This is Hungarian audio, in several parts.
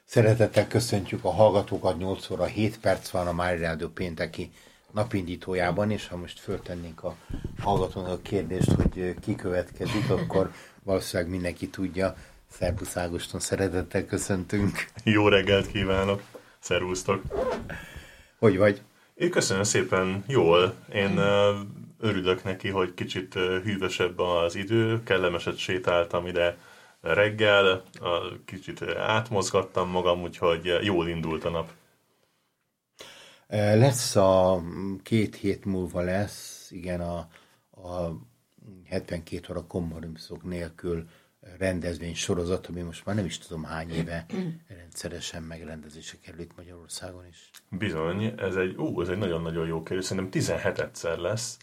Szeretettel köszöntjük a hallgatókat, 8 óra 7 perc van a Mári Rádió pénteki napindítójában, és ha most föltennénk a hallgatónak a kérdést, hogy ki következik, akkor valószínűleg mindenki tudja. Szerbusz Ágoston, szeretettel köszöntünk. Jó reggelt kívánok! Szervusztok! Hogy vagy? Én köszönöm szépen, jól. Én örülök neki, hogy kicsit hűvösebb az idő, kellemeset sétáltam ide reggel, kicsit átmozgattam magam, úgyhogy jól indult a nap. Lesz a 2 hét múlva lesz, igen, a 72 óra kompromisszok nélkül rendezvény sorozat, ami most már nem is tudom hány éve rendszeresen megrendezésre került Magyarországon is. Bizony, ez egy nagyon-nagyon jó kérdés, szerintem 17-szer lesz,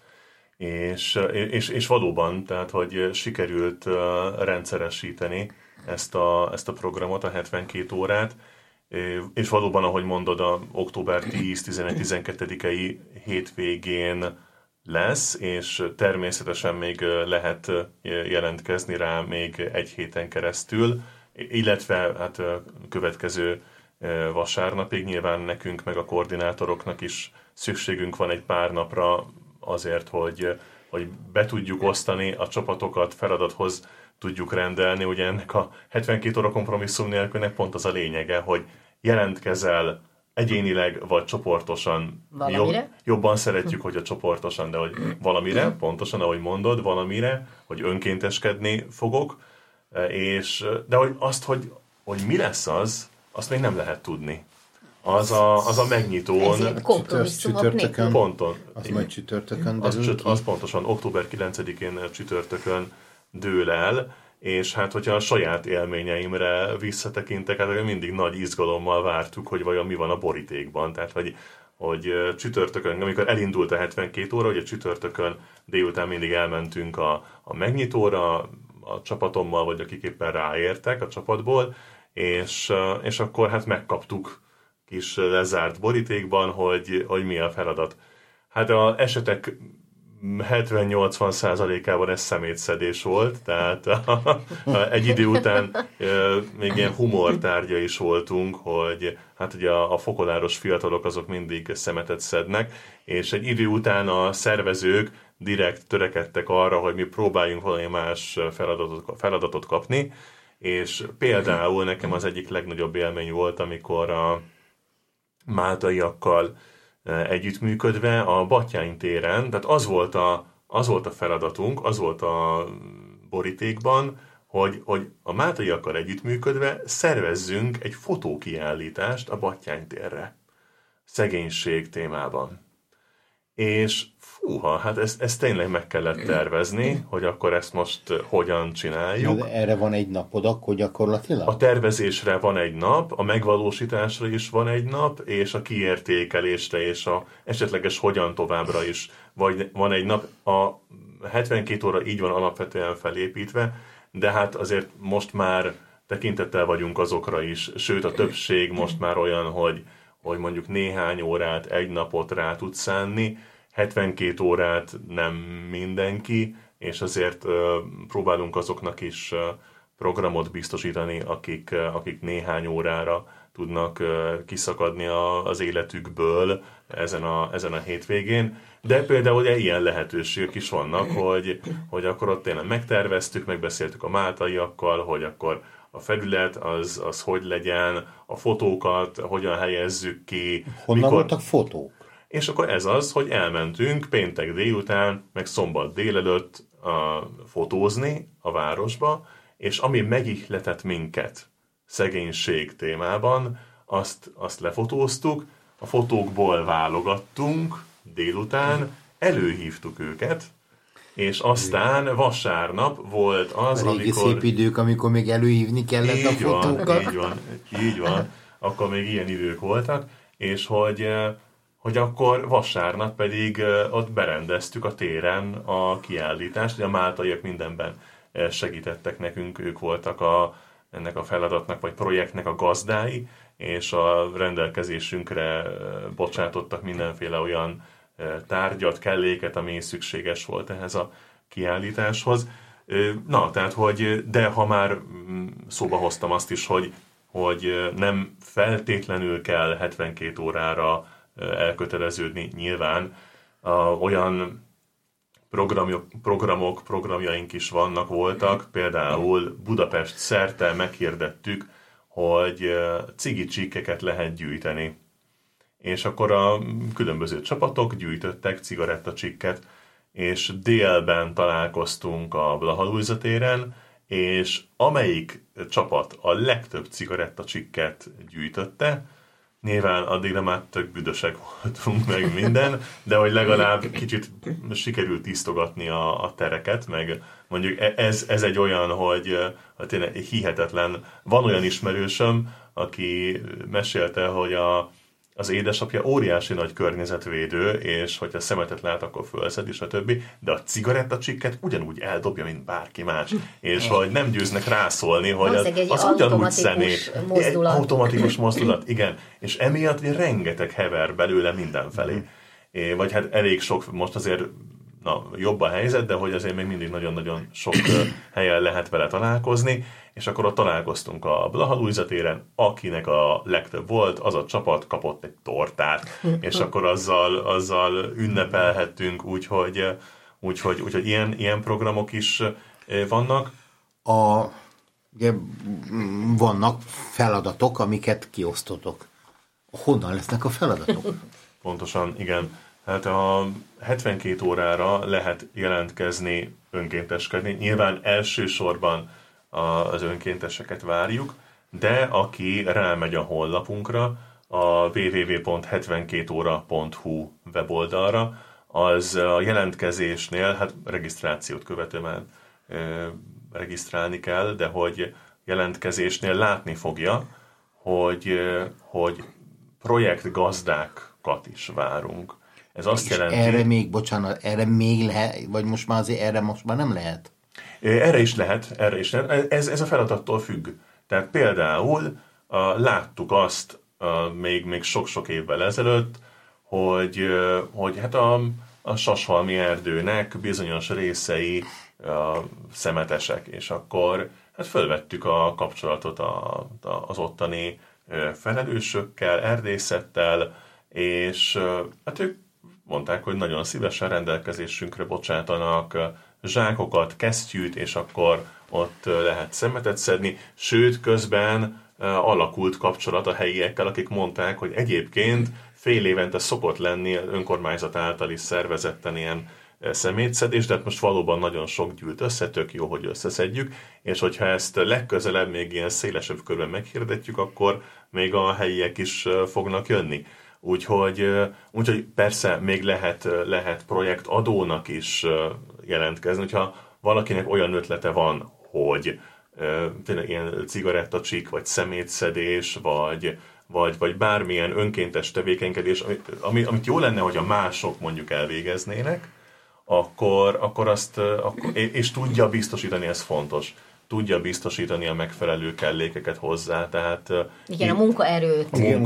és valóban, tehát hogy sikerült rendszeresíteni ezt a programot, a 72 órát, és valóban, ahogy mondod, a október 10-11-12-i hétvégén lesz, és természetesen még lehet jelentkezni rá még egy héten keresztül, illetve hát következő vasárnapig nyilván nekünk meg a koordinátoroknak is szükségünk van egy pár napra azért, hogy be tudjuk osztani a csapatokat, feladathoz tudjuk rendelni. Ugye ennek a 72 óra kompromisszum nélkülnek pont az a lényege, hogy jelentkezel egyénileg vagy csoportosan. Jobban szeretjük, hogy a csoportosan, de hogy valamire, pontosan ahogy mondod, valamire, hogy önkénteskedni fogok, de hogy azt, hogy mi lesz azt még nem lehet tudni. Az a megnyitón. Csütörtökön. Ponton. Az majd csütörtökön az pontosan október 9-én csütörtökön dől el, és hát, hogyha a saját élményeimre visszatekintek, hát mindig nagy izgalommal vártuk, hogy vajon mi van a borítékban. Tehát, hogy csütörtökön, amikor elindult a 72 óra, ugye csütörtökön délután mindig elmentünk a megnyitóra, a csapatommal, vagy akik éppen ráértek a csapatból, és akkor hát megkaptuk kis lezárt borítékban, hogy mi a feladat. Hát az esetek 70-80%-ában ez szemétszedés volt, tehát egy idő után még ilyen humortárgya is voltunk, hogy hát ugye a fokoláros fiatalok azok mindig szemetet szednek, és egy idő után a szervezők direkt törekedtek arra, hogy mi próbáljunk valami más feladatot kapni, és például nekem az egyik legnagyobb élmény volt, amikor a máltaiakkal együttműködve a Batthyány téren, tehát az volt a feladatunk, az volt a borítékban, hogy a máltaiakkal együttműködve szervezzünk egy fotókiállítást a Batthyány térre, szegénység témában. És hát ezt tényleg meg kellett tervezni, hogy akkor ezt most hogyan csináljuk. De erre van egy napod akkor gyakorlatilag? A tervezésre van egy nap, a megvalósításra is van egy nap, és a kiértékelésre és a esetleges hogyan továbbra is van egy nap. A 72 óra így van alapvetően felépítve, de hát azért most már tekintettel vagyunk azokra is, sőt a többség most már olyan, hogy mondjuk néhány órát, egy napot rá tud szánni, 72 órát nem mindenki, és azért próbálunk azoknak is programot biztosítani, akik néhány órára tudnak kiszakadni az életükből ezen a hétvégén. De például ilyen lehetőségek is vannak, hogy akkor ott tényleg megterveztük, megbeszéltük a máltaiakkal, hogy akkor a felület az hogy legyen, a fotókat hogyan helyezzük ki. Honnan voltak fotók? És akkor ez az, hogy elmentünk péntek délután, meg szombat délelőtt fotózni a városba, és ami megihletett minket szegénység témában, azt lefotóztuk, a fotókból válogattunk délután, előhívtuk őket, és aztán vasárnap volt az, a régi szép idők, amikor még előhívni kellett a fotókat. Így van. Akkor még ilyen idők voltak, és hogy akkor vasárnap pedig ott berendeztük a téren a kiállítást, hogy a máltaiak mindenben segítettek nekünk, ők voltak ennek a feladatnak vagy projektnek a gazdái, és a rendelkezésünkre bocsátottak mindenféle olyan tárgyat, kelléket, ami szükséges volt ehhez a kiállításhoz. Na, tehát, de ha már szóba hoztam azt is, hogy nem feltétlenül kell 72 órára elköteleződni nyilván. Olyan programjaink is voltak, például Budapest szerte meghirdettük, hogy cigi csíkeket lehet gyűjteni. És akkor a különböző csapatok gyűjtöttek cigarettacsikket, és délben találkoztunk a Blaha-Lujza téren, és amelyik csapat a legtöbb cigarettacsikket gyűjtötte, nyilván addigra már tök büdösek voltunk meg minden, de hogy legalább kicsit sikerült tisztogatni a tereket, meg mondjuk ez egy olyan, hogy tényleg hihetetlen. Van olyan ismerősöm, aki mesélte, hogy az édesapja óriási nagy környezetvédő, és hogyha szemetet lát, akkor fölszed, és a többi, de a cigarettacsikket ugyanúgy eldobja, mint bárki más. És hogy nem győznek rászólni, hogy az ugyanúgy személy. Egy automatikus mozdulat, igen. És emiatt rengeteg hever belőle mindenfelé. Vagy hát elég sok, most azért jobb a helyzet, de hogy azért még mindig nagyon-nagyon sok helyen lehet vele találkozni, és akkor ott találkoztunk a Blaha-Lujza téren, akinek a legtöbb volt, az a csapat kapott egy tortát, és akkor azzal ünnepelhettünk, úgyhogy ilyen programok is vannak. Ugye, vannak feladatok, amiket kiosztotok. Honnan lesznek a feladatok? Pontosan, igen. Hát a 72 órára lehet jelentkezni, önkénteskedni. Nyilván elsősorban az önkénteseket várjuk, de aki rámegy a honlapunkra, a www.72ora.hu weboldalra, az a jelentkezésnél, hát regisztrációt követően regisztrálni kell, de hogy jelentkezésnél látni fogja, hogy projektgazdákat is várunk. Ez azt jelenti... Erre még lehet, vagy most már azért erre most már nem lehet? Erre is lehet. Ez a feladattól függ. Tehát például láttuk azt még sok-sok évvel ezelőtt, hogy hát a Sashalmi erdőnek bizonyos részei szemetesek, és akkor hát fölvettük a kapcsolatot az ottani felelősökkel, erdészettel, és hát ők mondták, hogy nagyon szívesen rendelkezésünkre bocsátanak zsákokat, kesztyűt, és akkor ott lehet szemetet szedni. Sőt, közben alakult kapcsolat a helyiekkel, akik mondták, hogy egyébként fél évente szokott lenni önkormányzat által is szervezetten ilyen szemétszedés, de hát most valóban nagyon sok gyűlt össze, tök jó, hogy összeszedjük, és hogyha ezt legközelebb még ilyen szélesebb körben meghirdetjük, akkor még a helyiek is fognak jönni. Úgyhogy persze még lehet projektadónak is jelentkezni, hogyha valakinek olyan ötlete van, hogy tényleg ilyen cigarettacsik, vagy szemétszedés, vagy bármilyen önkéntes tevékenykedés, amit jó lenne, hogy a mások mondjuk elvégeznének, akkor azt, és tudja biztosítani, ez fontos, tudja biztosítani a megfelelő kellékeket hozzá, tehát... Igen, a munkaerőt igen,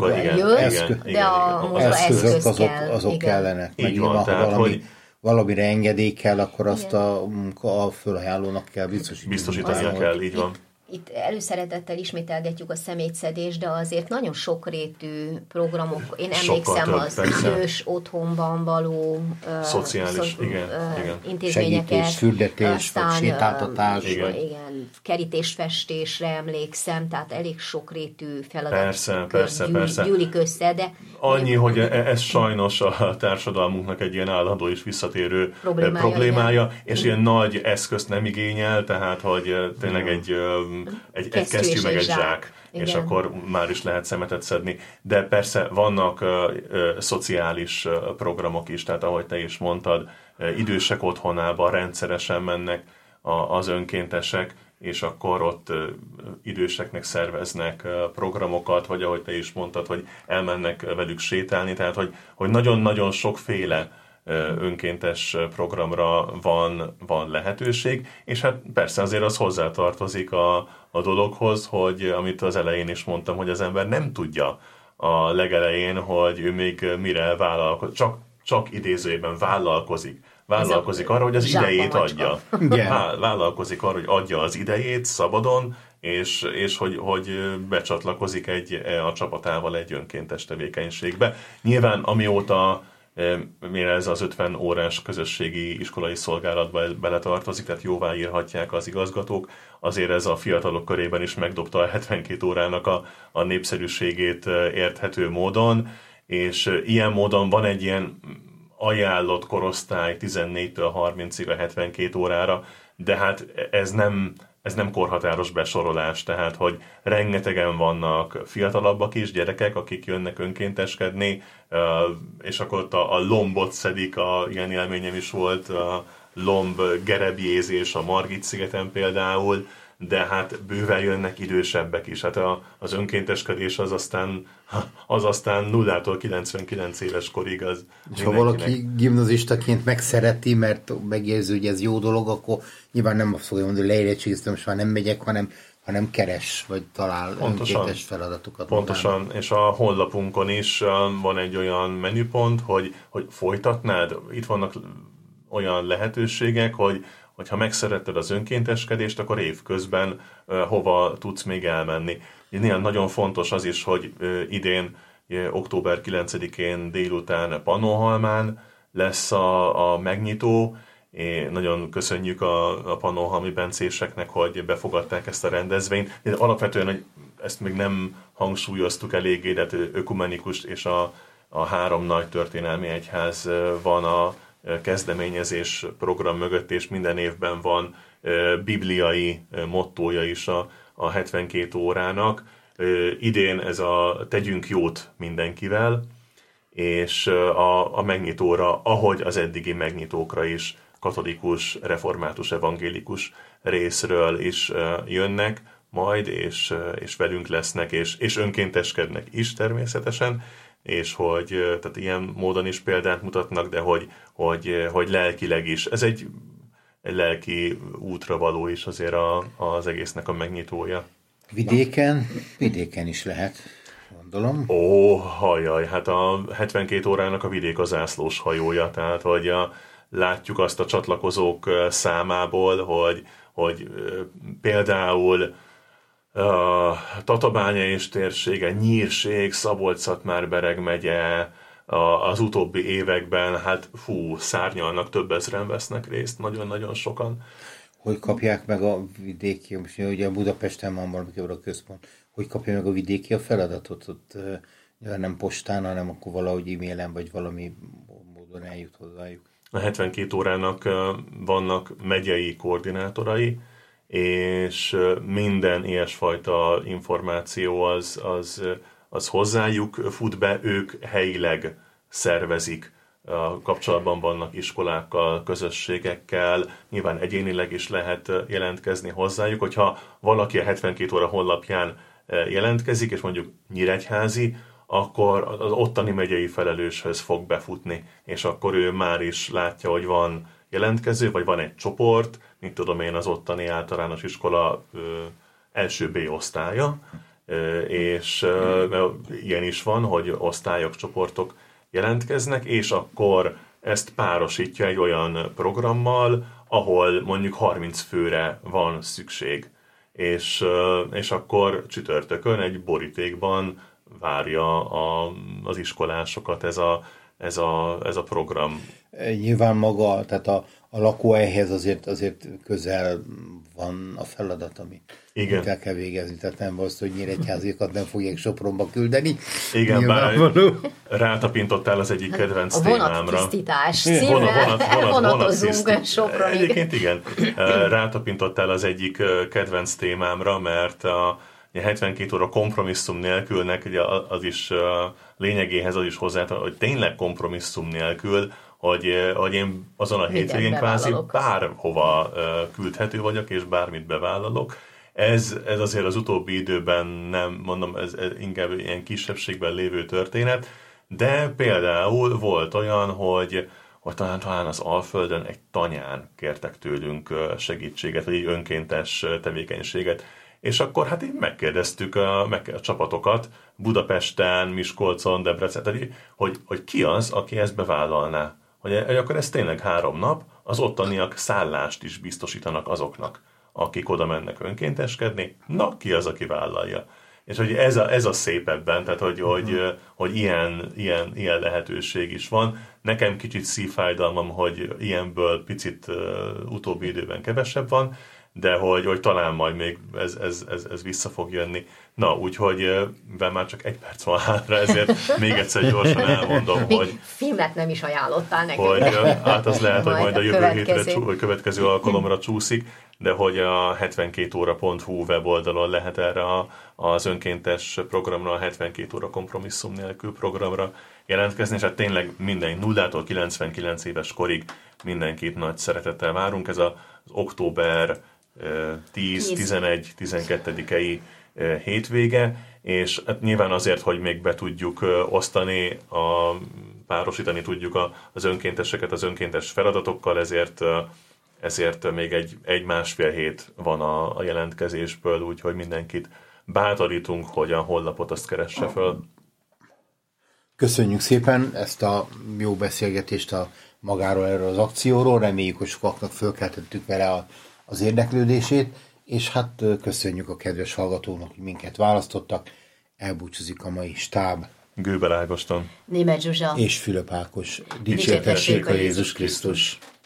de a munkaeszköz azok kellenek. Így van, tehát, valamire engedély kell, akkor azt a fölajánlónak kell biztosítania kell, így van. Itt előszeretettel ismételgetjük a szemétszedést, de azért nagyon sokrétű programok. Én emlékszem az idős otthonban való szociális intézményeket. Segítés, fürdetés, sétáltatás. Igen, kerítésfestésre emlékszem, tehát elég sokrétű feladat persze. gyűlik össze, de... Annyi, hogy ez sajnos a társadalmunknak egy ilyen állandó és visszatérő problémája, és ilyen nagy eszközt nem igényel, tehát hogy tényleg egy kesztyű meg egy zsák, és akkor már is lehet szemetet szedni. De persze vannak szociális programok is, tehát ahogy te is mondtad, idősek otthonába rendszeresen mennek az önkéntesek, és akkor ott időseknek szerveznek programokat, vagy ahogy te is mondtad, hogy elmennek velük sétálni, tehát hogy nagyon-nagyon sokféle önkéntes programra van lehetőség, és hát persze azért az hozzátartozik a dologhoz, hogy amit az elején is mondtam, hogy az ember nem tudja a legelején, hogy ő még mire vállalkozik, csak idézőjében vállalkozik arra, hogy az idejét adja. Vállalkozik arra, hogy adja az idejét szabadon, és hogy becsatlakozik a csapatával egy önkéntes tevékenységbe. Nyilván amióta mire ez az 50 órás közösségi iskolai szolgálatba beletartozik, tehát jóvá írhatják az igazgatók, azért ez a fiatalok körében is megdobta a 72 órának a népszerűségét érthető módon, és ilyen módon van egy ilyen ajánlott korosztály 14-től 30-ig a 72 órára, de hát ez nem korhatáros besorolás, tehát hogy rengetegen vannak fiatalabbak is, gyerekek, akik jönnek önkénteskedni, és akkor ott a lombot szedik, ilyen élményem is volt, a lomb gerebjézés a Margit-szigeten például, de hát bőven jönnek idősebbek is. Hát az önkénteskedés az aztán 0-tól 99 éves korig az és ha valaki gimnazistaként megszereti, mert megérzi, hogy ez jó dolog, akkor nyilván nem azt fogja mondani, hogy leérettségiztem, most már nem megyek, hanem keres, vagy talál önkéntes feladatokat. Pontosan, magának. És a honlapunkon is van egy olyan menüpont, hogy folytatnád, itt vannak olyan lehetőségek, hogy ha megszeretted az önkénteskedést, akkor évközben hova tudsz még elmenni. Néha nagyon fontos az is, hogy idén, október 9-én délután Pannonhalmán lesz a megnyitó. Nagyon köszönjük a pannonhalmi bencéseknek, hogy befogadták ezt a rendezvényt. De alapvetően ezt még nem hangsúlyoztuk eléggé, de ökumenikus és a 3 nagy történelmi egyház van a kezdeményezés program mögött, és minden évben van bibliai mottója is a 72 órának. Idén ez a tegyünk jót mindenkivel, és a megnyitóra, ahogy az eddigi megnyitókra is, katolikus, református, evangélikus részről is jönnek majd, és velünk lesznek, és önkénteskednek is természetesen, és tehát ilyen módon is példát mutatnak, de hogy lelkileg is. Ez egy lelki útra való is azért az egésznek a megnyitója. Vidéken is lehet, gondolom. Hajjaj, hát a 72 órának a vidék a zászlós hajója, tehát hogy látjuk azt a csatlakozók számából, hogy például Tatabánya és térsége, Nyírség, Szabolcs-Szatmár-Bereg megye az utóbbi években, hát szárnyalnak, több ezren vesznek részt, nagyon-nagyon sokan. Hogy kapják meg a vidéki, most ugye Budapesten van valamikor a központ, hogy kapja meg a vidéki a feladatot? Ott nem postán, hanem akkor valahogy e-mailen, vagy valami módon eljut hozzájuk. A 72 órának vannak megyei koordinátorai, és minden ilyesfajta információ az hozzájuk fut be, ők helyileg szervezik, kapcsolatban vannak iskolákkal, közösségekkel, nyilván egyénileg is lehet jelentkezni hozzájuk, hogyha valaki a 72 óra honlapján jelentkezik, és mondjuk nyíregyházi, akkor az ottani megyei felelőshöz fog befutni, és akkor ő már is látja, hogy van jelentkező, vagy van egy csoport, mint tudom én, az ottani általános iskola első B osztálya, és ilyen is van, hogy osztályok, csoportok jelentkeznek, és akkor ezt párosítja egy olyan programmal, ahol mondjuk 30 főre van szükség. És akkor csütörtökön egy borítékban várja az iskolásokat ez a program. Nyilván maga, tehát a lakóhelyhez azért közel van a feladat, amit el kell végezni. Tehát nem az, hogy nyíregyháziakat nem fogják Sopronba küldeni. Igen, bár rátapintottál az egyik kedvenc témámra. Vonattisztítás címmel vonatozunk Sopronig. Egyébként igen, rátapintottál az egyik kedvenc témámra, mert a 72 óra kompromisszum nélkülnek az is lényegéhez az is hozzátartozik, hogy tényleg kompromisszum nélkül, hogy én azon a hétvégén kvázi bárhova küldhető vagyok, és bármit bevállalok. Ez azért az utóbbi időben nem, mondom, ez inkább ilyen kisebbségben lévő történet, de például volt olyan, hogy talán az Alföldön egy tanyán kértek tőlünk segítséget, vagy egy önkéntes tevékenységet. És akkor hát így megkérdeztük a csapatokat Budapesten, Miskolcon, Debrecen, hogy ki az, aki ezt bevállalná. Hogy akkor ez tényleg 3 nap, az ottaniak szállást is biztosítanak azoknak, akik oda mennek önkénteskedni, na ki az, aki vállalja. És hogy ez a szép ebben, tehát hogy ilyen lehetőség is van. Nekem kicsit szívfájdalmam, hogy ilyenből picit utóbbi időben kevesebb van, de hogy talán majd még ez vissza fog jönni. Na, úgyhogy mivel már csak 1 perc van hátra, ezért még egyszer gyorsan elmondom, hogy... Filmet nem is ajánlottál nekünk. Hogy, hát az lehet, hogy majd a jövő hétre, vagy következő alkalomra csúszik, de hogy a 72óra.hu weboldalon lehet erre az önkéntes programra, a 72 óra kompromisszum nélkül programra jelentkezni, és hát tényleg minden 0-tól 99 éves korig mindenkit nagy szeretettel várunk. Ez az október 10-11-12-i hétvége, és hát nyilván azért, hogy még be tudjuk osztani, párosítani tudjuk az önkénteseket az önkéntes feladatokkal, ezért még egy másfél hét van a jelentkezésből, úgyhogy mindenkit bátorítunk, hogy a honlapot azt keresse föl. Köszönjük szépen ezt a jó beszélgetést magáról erről az akcióról, reméljük, hogy sokaknak fölkeltettük vele az érdeklődését, és hát köszönjük a kedves hallgatóknak, hogy minket választottak. Elbúcsúzik a mai stáb. Gőbel Ágoston, Németh Zsuzsa és Fülöp Ákos. Dicsértessék a Jézus Krisztus!